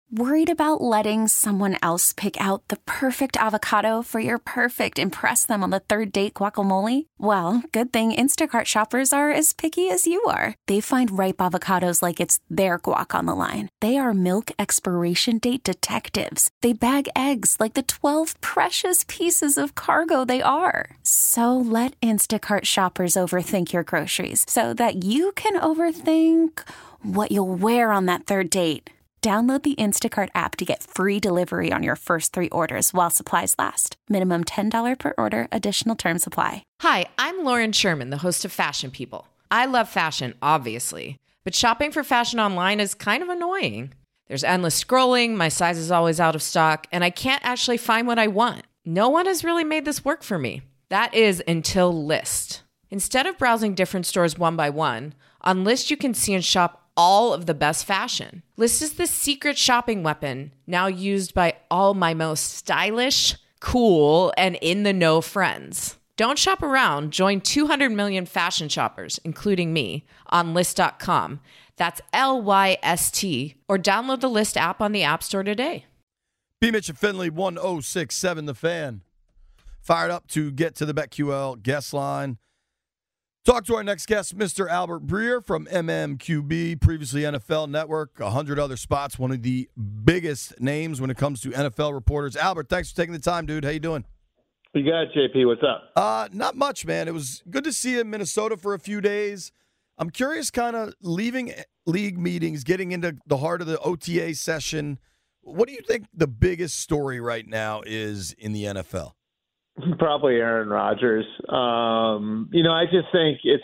Worried about letting someone else pick out the perfect avocado for your perfect impress them on the third date guacamole? Well, good thing Instacart shoppers are as picky as you are. They find ripe avocados like it's their guac on the line. They are milk expiration date detectives. They bag eggs like the 12 precious pieces of cargo they are. So let Instacart shoppers overthink your groceries so that you can overthink what you'll wear on that third date. Download the Instacart app to get free delivery on your first 3 orders while supplies last. Minimum $10 per order. Additional terms apply. Hi, I'm Lauren Sherman, the host of Fashion People. I love fashion, obviously, but shopping for fashion online is kind of annoying. There's endless scrolling, my size is always out of stock, and I can't actually find what I want. No one has really made this work for me. That is until Lyst. Instead of browsing different stores one by one, on Lyst you can see and shop all of the best fashion. Lyst is the secret shopping weapon now used by all my most stylish, cool, and in-the-know friends. Don't shop around. Join 200 million fashion shoppers, including me, on Lyst.com. That's Lyst, or download the Lyst app on the App Store today. B. Mitch and Finley, 1067 The Fan. Fired up to get to the BetQL guest line. Talk to our next guest, Mr. Albert Breer from MMQB, previously NFL Network, 100 other spots, one of the biggest names when it comes to NFL reporters. Albert, thanks for taking the time, dude. How you doing? You got it, JP. What's up? Not much, man. It was good to see you in Minnesota for a few days. I'm curious, kind of leaving league meetings, getting into the heart of the OTA session. What do you think the biggest story right now is in the NFL? Probably Aaron Rodgers. I just think it's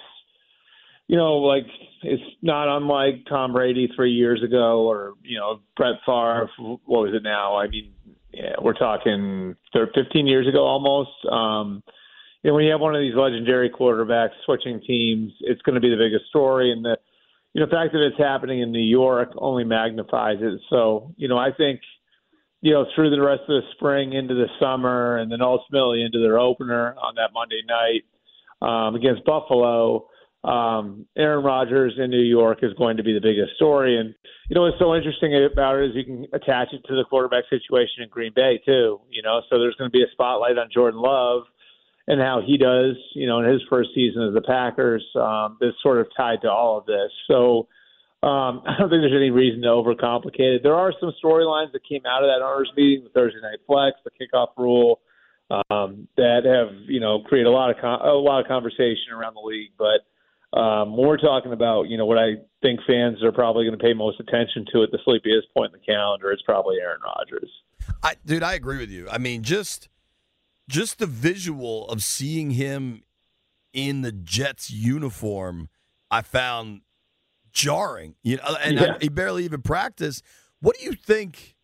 not unlike Tom Brady 3 years ago or, Brett Favre. What was it now? I mean, we're talking 15 years ago almost. When you have one of these legendary quarterbacks switching teams, it's going to be the biggest story. And the fact that it's happening in New York only magnifies it. So, I think, through the rest of the spring into the summer and then ultimately into their opener on that Monday night against Buffalo, Aaron Rodgers in New York is going to be the biggest story. And, what's so interesting about it is you can attach it to the quarterback situation in Green Bay too, so there's going to be a spotlight on Jordan Love and how he does, in his first season as the Packers. That's sort of tied to all of this. So, I don't think there's any reason to overcomplicate it. There are some storylines that came out of that owners meeting, the Thursday night flex, the kickoff rule, that have created a lot of conversation around the league. But when we're talking about what I think fans are probably going to pay most attention to at the sleepiest point in the calendar, it's probably Aaron Rodgers. I agree with you. I mean, just the visual of seeing him in the Jets uniform, I found jarring, he barely even practiced. What do you think?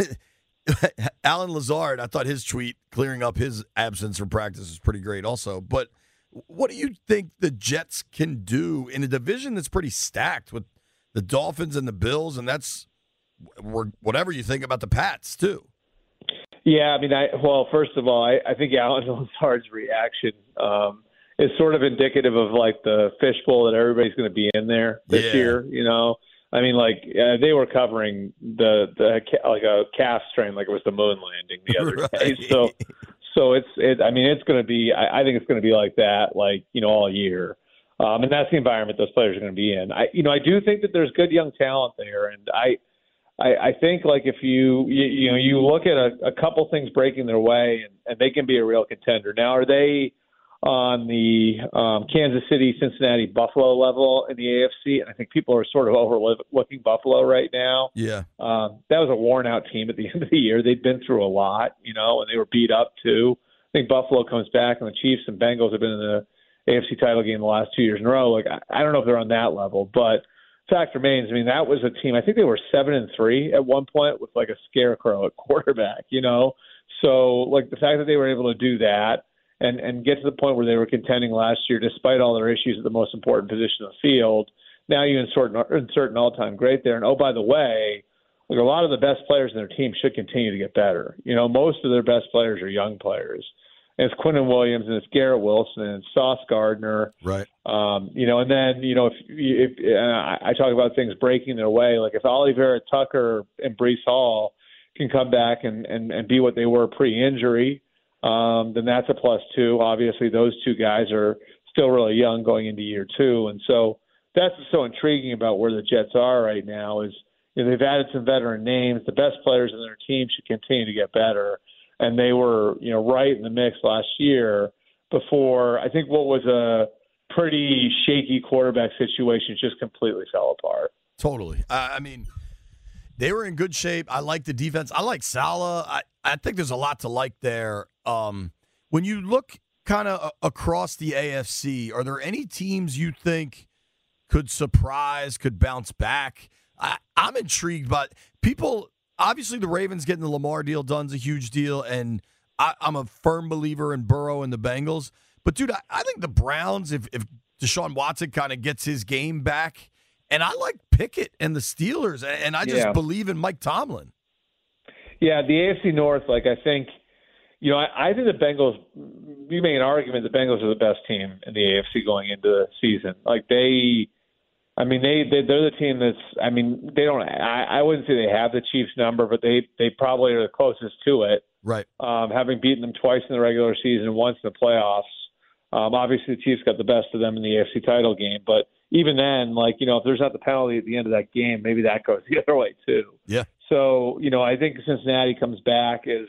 Alan Lazard, I thought his tweet clearing up his absence from practice was pretty great also. But what do you think the Jets can do in a division that's pretty stacked with the Dolphins and the Bills, and that's whatever you think about the Pats too? Yeah, I mean, first of all, I think Alan Lazard's reaction is sort of indicative of like the fishbowl that everybody's going to be in there this year. I mean, they were covering the like a calf strain, like it was the moon landing the other day. So it's going to be. I think it's going to be like that, all year. And that's the environment those players are going to be in. I do think that there's good young talent there, and I think if you look at a couple things breaking their way, and they can be a real contender. Now, are they on the Kansas City, Cincinnati, Buffalo level in the AFC? And I think people are sort of overlooking Buffalo right now. Yeah. That was a worn-out team at the end of the year. They'd been through a lot, and they were beat up too. I think Buffalo comes back, and the Chiefs and Bengals have been in the AFC title game the last 2 years in a row. I don't know if they're on that level, but fact remains, I mean, that was a team. I think they were 7-3 at one point with a scarecrow at quarterback. So the fact that they were able to do that and get to the point where they were contending last year, despite all their issues at the most important position in the field. Now you insert an all-time great there. And, oh, by the way, a lot of the best players in their team should continue to get better. Most of their best players are young players. And it's Quinnen Williams and it's Garrett Wilson and it's Sauce Gardner. Right. And then, if I talk about things breaking their way, like if Ollie Vera-Tucker and Breece Hall can come back and be what they were pre-injury, then that's a +2. Obviously, those two guys are still really young going into year 2. And so that's what's so intriguing about where the Jets are right now is they've added some veteran names. The best players in their team should continue to get better. And they were, right in the mix last year before I think what was a pretty shaky quarterback situation just completely fell apart. Totally. I mean, they were in good shape. I like the defense. I like Salah. I think there's a lot to like there. When you look kind of across the AFC, are there any teams you think could surprise, could bounce back? I'm intrigued by people. Obviously, the Ravens getting the Lamar deal done is a huge deal, and I'm a firm believer in Burrow and the Bengals. But, dude, I think the Browns, if Deshaun Watson kind of gets his game back, and I like Pickett and the Steelers, and I just believe in Mike Tomlin. Yeah, the AFC North, I think, I think the Bengals, you make an argument the Bengals are the best team in the AFC going into the season. They're the team that's, they don't, I wouldn't say they have the Chiefs number, but they probably are the closest to it. Right. Having beaten them twice in the regular season and once in the playoffs. Obviously the Chiefs got the best of them in the AFC title game, but even then, if there's not the penalty at the end of that game, maybe that goes the other way too. Yeah. So, I think Cincinnati comes back as,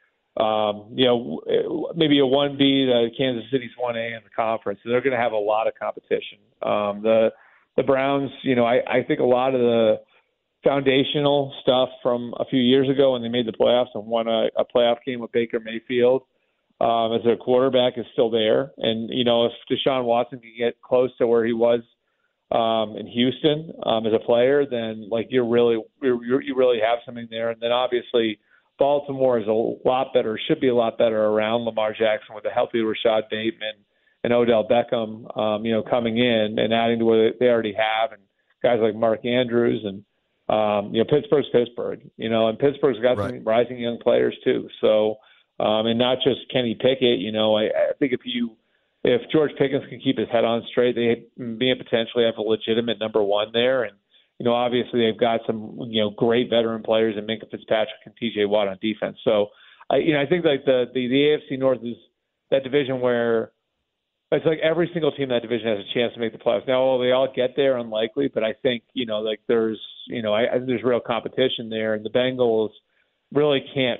maybe a 1B, Kansas City's 1A in the conference. So they're going to have a lot of competition. The Browns, I think a lot of the foundational stuff from a few years ago when they made the playoffs and won a playoff game with Baker Mayfield as their quarterback is still there. And, if Deshaun Watson can get close to where he was in Houston as a player, then you really have something there. And then obviously Baltimore is a lot better, should be a lot better around Lamar Jackson with a healthy Rashad Bateman and Odell Beckham, coming in and adding to what they already have, and guys like Mark Andrews and Pittsburgh's Pittsburgh, and Pittsburgh's got some rising young players too. So, and not just Kenny Pickett. I think if George Pickens can keep his head on straight, they may potentially have a legitimate number 1 there, and obviously they've got some great veteran players in Minkah Fitzpatrick and T.J. Watt on defense. So, I think the AFC North is that division where it's every single team in that division has a chance to make the playoffs. Now, will they all get there? Unlikely, but I think there's I think there's real competition there, and the Bengals really can't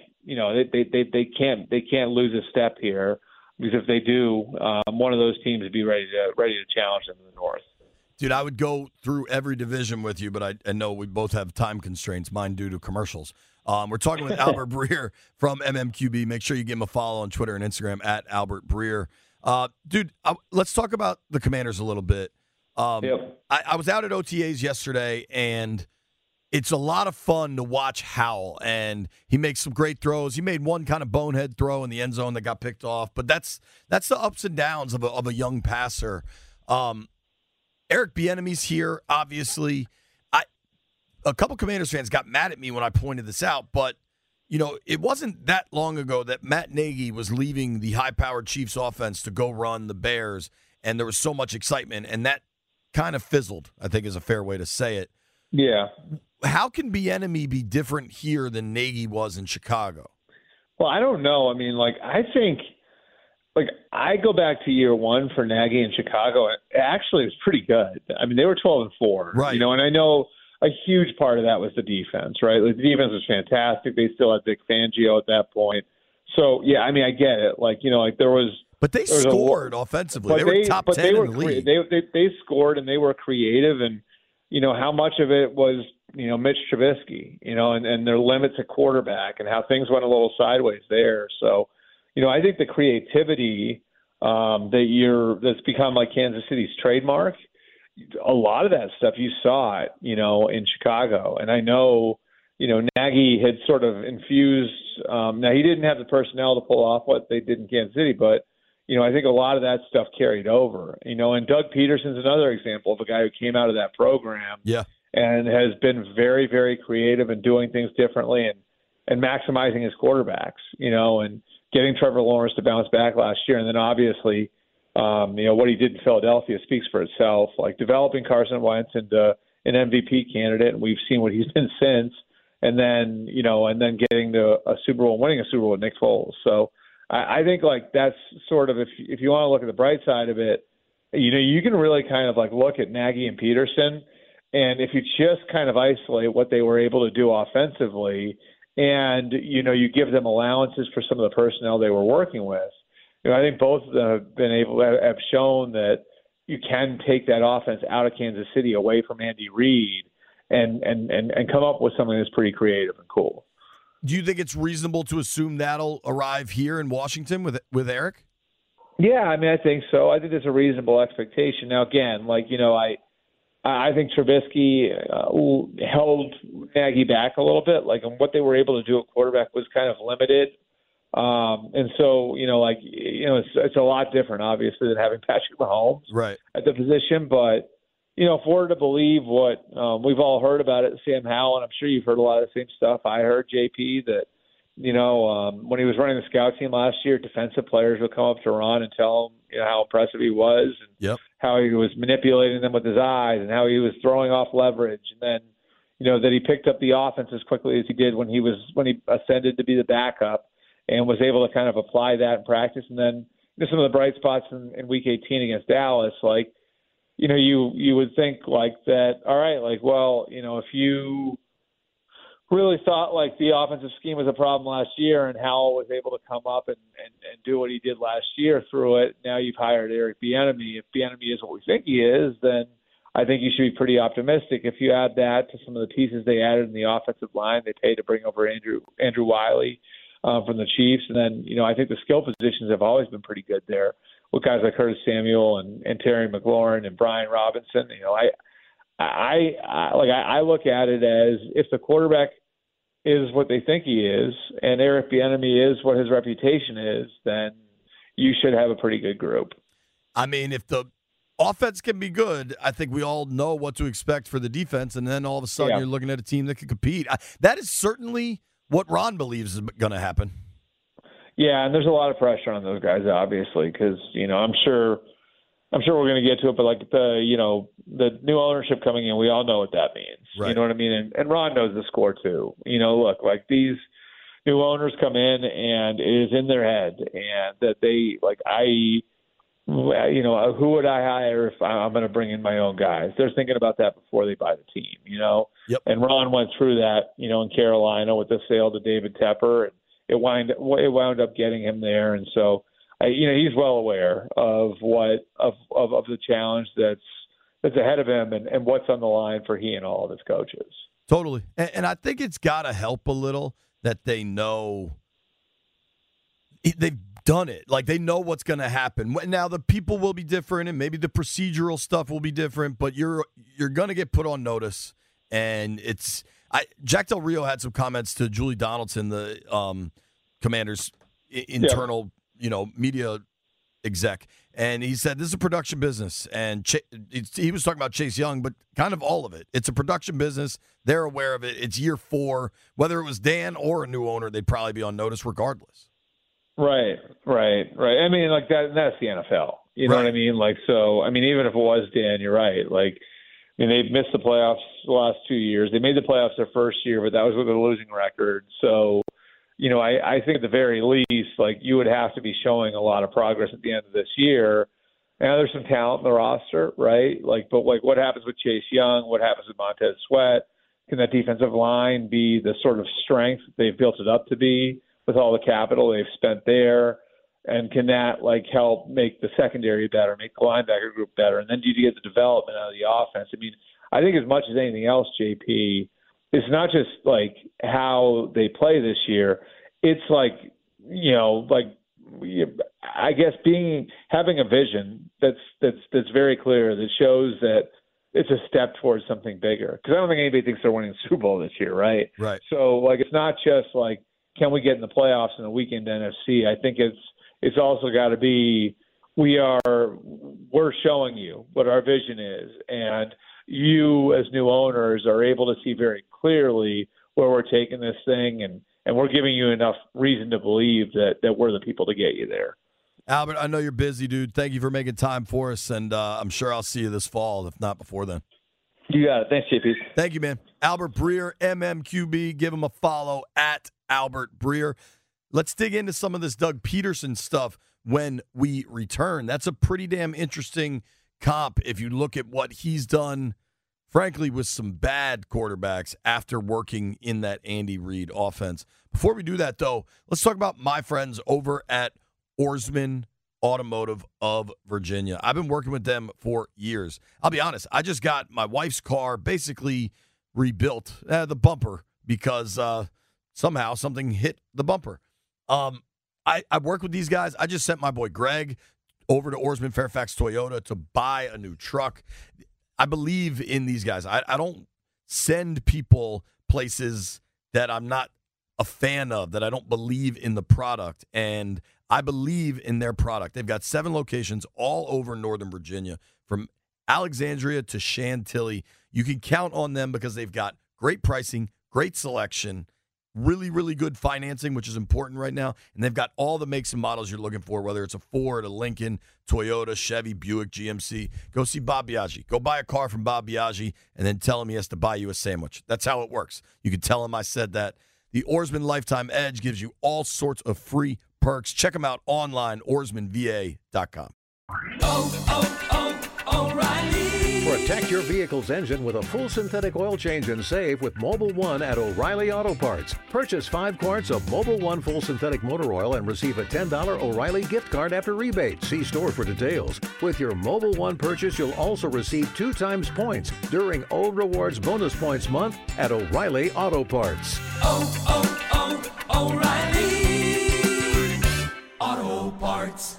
they can't lose a step here, because if they do, one of those teams would be ready to challenge them in the North. Dude, I would go through every division with you, but I know we both have time constraints, mine due to commercials. We're talking with Albert Breer from MMQB. Make sure you give him a follow on Twitter and Instagram at Albert Breer. Dude, let's talk about the Commanders a little bit. I was out at OTAs yesterday, and it's a lot of fun to watch Howell, and he makes some great throws. He made one kind of bonehead throw in the end zone that got picked off, but that's the ups and downs of a young passer. Eric Bieniemy's here, obviously. A couple Commanders fans got mad at me when I pointed this out, but it wasn't that long ago that Matt Nagy was leaving the high-powered Chiefs offense to go run the Bears, and there was so much excitement, and that kind of fizzled, I think is a fair way to say it. Yeah. How can Bieniemy be different here than Nagy was in Chicago? Well, I don't know. I think I go back to year 1 for Nagy in Chicago. It actually was pretty good. They were 12-4. Right. And I know a huge part of that was the defense, right? The defense was fantastic. They still had Vic Fangio at that point. So, yeah, I get it. There was – But they scored offensively. They were top 10 in the league. They scored, and they were creative. And, how much of it was, Mitch Trubisky, and their limits at quarterback and how things went a little sideways there. So, I think the creativity that's become like Kansas City's trademark, a lot of that stuff you saw it, in Chicago. And I know, Nagy had sort of infused now he didn't have the personnel to pull off what they did in Kansas City, but, I think a lot of that stuff carried over, and Doug Peterson's another example of a guy who came out of that program and has been very, very creative and doing things differently. And, and maximizing his quarterbacks, and getting Trevor Lawrence to bounce back last year. And then obviously, what he did in Philadelphia speaks for itself, like developing Carson Wentz into an MVP candidate. And we've seen what he's been since. And then, getting to a Super Bowl, winning a Super Bowl with Nick Foles. So I think like that's sort of, if you want to look at the bright side of it, you can really kind of like look at Nagy and Peterson. And if you just kind of isolate what they were able to do offensively and, you give them allowances for some of the personnel they were working with, I think both of them have shown that you can take that offense out of Kansas City away from Andy Reid and come up with something that's pretty creative and cool. Do you think it's reasonable to assume that'll arrive here in Washington with Eric? Yeah, I mean, I think so. I think there's a reasonable expectation. Now, again, I think Trubisky held Nagy back a little bit. And what they were able to do at quarterback was kind of limited. And so, it's a lot different, obviously, than having Patrick Mahomes at the position. But, if we're to believe what we've all heard about it, Sam Howell, and I'm sure you've heard a lot of the same stuff I heard, JP, that, when he was running the scout team last year, defensive players would come up to Ron and tell him how impressive he was and how he was manipulating them with his eyes and how he was throwing off leverage. And then, that he picked up the offense as quickly as he did when he ascended to be the backup and was able to kind of apply that in practice. And then some of the bright spots in Week 18 against Dallas, you would think like that, all right, if you really thought like the offensive scheme was a problem last year and Howell was able to come up and do what he did last year through it, now you've hired Eric Bieniemy. If Bieniemy is what we think he is, then I think you should be pretty optimistic. If you add that to some of the pieces they added in the offensive line, they paid to bring over Andrew Wiley from the Chiefs. And then, I think the skill positions have always been pretty good there with guys like Curtis Samuel and Terry McLaurin and Brian Robinson. I look at it as if the quarterback is what they think he is and Eric Bieniemy is what his reputation is, then you should have a pretty good group. I mean, if the offense can be good, I think we all know what to expect for the defense, and then all of a sudden you're looking at a team that can compete. That is certainly what Ron believes is going to happen. Yeah, and there's a lot of pressure on those guys, obviously, because I'm sure we're going to get to it, but the new ownership coming in, we all know what that means. Right. You know what I mean? And Ron knows the score too. Look, these new owners come in and it is in their head, and that they who would I hire if I'm going to bring in my own guys? They're thinking about that before they buy the team. Yep. And Ron went through that, in Carolina with the sale to David Tepper, and it wound up getting him there, and so. He's well aware of the challenge that's ahead of him and what's on the line for he and all of his coaches. Totally. And I think it's got to help a little that they know they've done it. Like, they know what's going to happen. Now, the people will be different and maybe the procedural stuff will be different, but you're going to get put on notice. And Jack Del Rio had some comments to Julie Donaldson, the Commanders' internal media exec. And he said, this is a production business. And he was talking about Chase Young, but kind of all of it. It's a production business. They're aware of it. It's year 4. Whether it was Dan or a new owner, they'd probably be on notice regardless. Right. I mean, that's the NFL. You know what I mean? Even if it was Dan, you're right. They've missed the playoffs the last 2 years. They made the playoffs their first year, but that was with a losing record. So, I think at the very least, you would have to be showing a lot of progress at the end of this year. Now there's some talent in the roster, right? But what happens with Chase Young? What happens with Montez Sweat? Can that defensive line be the sort of strength they've built it up to be with all the capital they've spent there? And can that help make the secondary better, make the linebacker group better? And then do you get the development out of the offense? I mean, I think as much as anything else, JP, it's not just how they play this year. It's I guess having a vision that's very clear, that shows that it's a step towards something bigger. Because I don't think anybody thinks they're winning the Super Bowl this year, right? Right. So it's not just can we get in the playoffs in the weekend NFC? I think it's also got to be we're showing you what our vision is, and you as new owners are able to see very clearly where we're taking this thing, and we're giving you enough reason to believe that we're the people to get you there. Albert, I know you're busy, dude. Thank you for making time for us, and I'm sure I'll see you this fall, if not before then. You got it. Thanks, JP. Thank you, man. Albert Breer, MMQB. Give him a follow at Albert Breer. Let's dig into some of this Doug Peterson stuff when we return. That's a pretty damn interesting comp if you look at what he's done, frankly, with some bad quarterbacks after working in that Andy Reid offense. Before we do that, though, let's talk about my friends over at Ourisman Automotive of Virginia. I've been working with them for years. I'll be honest, I just got my wife's car basically rebuilt, the bumper, because somehow something hit the bumper. I work with these guys. I just sent my boy Greg over to Ourisman Fairfax Toyota to buy a new truck. I believe in these guys. I don't send people places that I'm not a fan of, that I don't believe in the product, and I believe in their product. They've got 7 locations all over Northern Virginia, from Alexandria to Chantilly. You can count on them because they've got great pricing, great selection, really, really good financing, which is important right now, and they've got all the makes and models you're looking for, whether it's a Ford, a Lincoln, Toyota, Chevy, Buick, GMC. Go see Bob Biaggi. Go buy a car from Bob Biaggi and then tell him he has to buy you a sandwich. That's how it works. You can tell him I said that. The Ourisman Lifetime Edge gives you all sorts of free perks. Check them out online, ourismanva.com. O'Reilly. Protect your vehicle's engine with a full synthetic oil change and save with Mobil 1 at O'Reilly Auto Parts. Purchase 5 quarts of Mobil 1 full synthetic motor oil and receive a $10 O'Reilly gift card after rebate. See store for details. With your Mobil 1 purchase, you'll also receive 2 times points during O Rewards Bonus Points Month at O'Reilly Auto Parts. O'Reilly Auto Parts.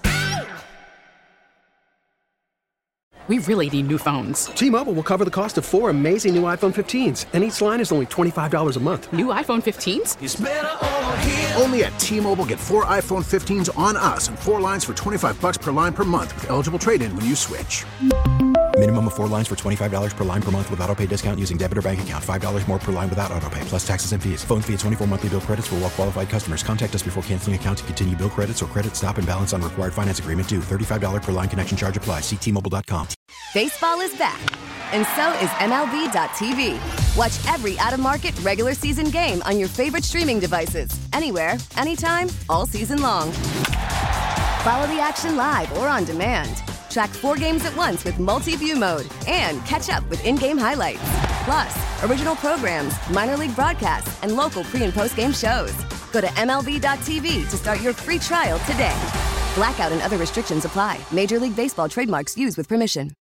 We really need new phones. T-Mobile will cover the cost of 4 amazing new iPhone 15s, and each line is only $25 a month. New iPhone 15s? It's better over here. Only at T-Mobile, get 4 iPhone 15s on us and 4 lines for $25 per line per month with eligible trade-in when you switch. Minimum of 4 lines for $25 per line per month with autopay discount using debit or bank account. $5 more per line without autopay, plus taxes and fees. Phone fee at 24 monthly bill credits for well-qualified customers. Contact us before canceling account to continue bill credits or credit stop and balance on required finance agreement due. $35 per line connection charge applies. See T-Mobile.com. Baseball is back, and so is MLB.tv. Watch every out-of-market regular season game on your favorite streaming devices. Anywhere, anytime, all season long. Follow the action live or on demand. Track 4 games at once with multi-view mode and catch up with in-game highlights. Plus, original programs, minor league broadcasts, and local pre- and post-game shows. Go to MLB.tv to start your free trial today. Blackout and other restrictions apply. Major League Baseball trademarks used with permission.